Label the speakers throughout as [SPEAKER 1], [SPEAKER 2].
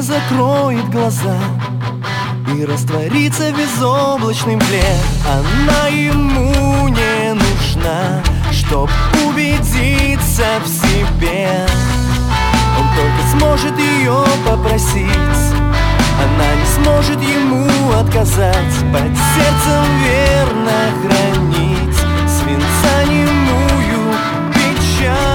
[SPEAKER 1] закроет глаза и растворится в безоблачной мгле. Она ему не нужна, чтоб убедиться в себе. Он только сможет ее попросить, она не сможет ему отказать. Под сердцем верно хранить свинца немую печаль.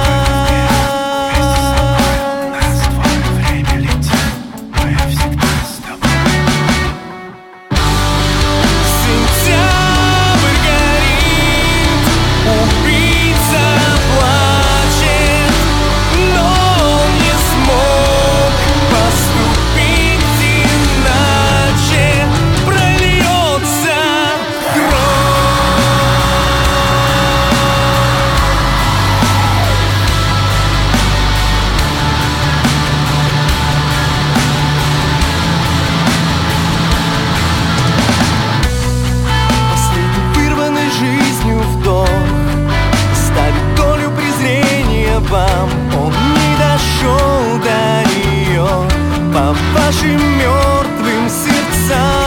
[SPEAKER 1] Он не дошел до нее по вашим мертвым сердцам.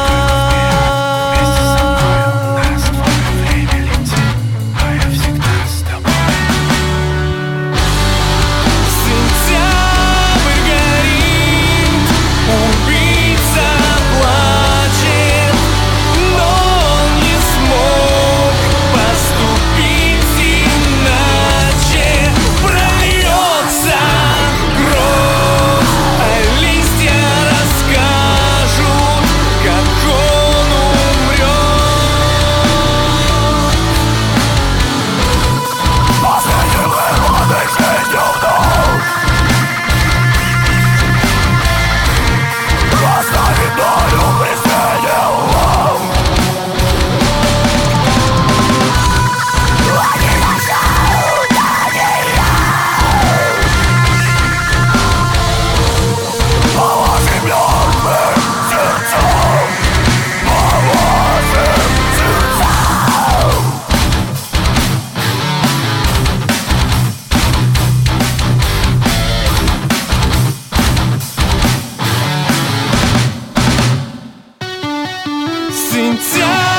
[SPEAKER 1] Сентябрь